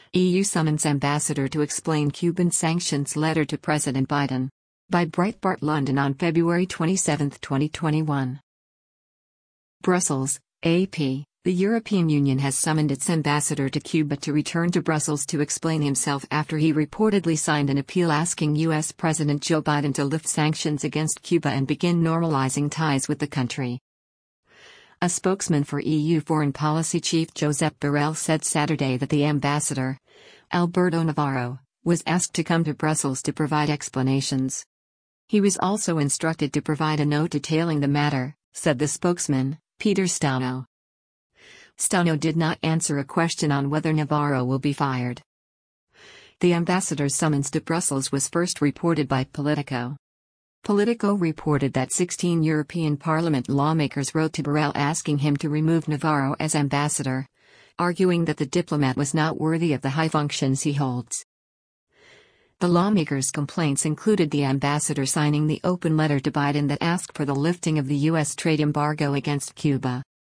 EU summons ambassador to explain Cuban sanctions letter to President Biden. By Breitbart London on February 27, 2021. Brussels, AP. The European Union has summoned its ambassador to Cuba to return to Brussels to explain himself after he reportedly signed an appeal asking U.S. President Joe Biden to lift sanctions against Cuba and begin normalizing ties with the country. A spokesman for EU Foreign Policy Chief Josep Borrell said Saturday that the ambassador, Alberto Navarro, was asked to come to Brussels to provide explanations. He was also instructed to provide a note detailing the matter, said the spokesman, Peter Stano. Stano did not answer a question on whether Navarro will be fired. The ambassador's summons to Brussels was first reported by Politico. Politico reported that 16 European Parliament lawmakers wrote to Borrell asking him to remove Navarro as ambassador, arguing that the diplomat was not worthy of the high functions he holds. The lawmakers' complaints included the ambassador signing the open letter to Biden that asked for the lifting of the U.S. trade embargo against Cuba.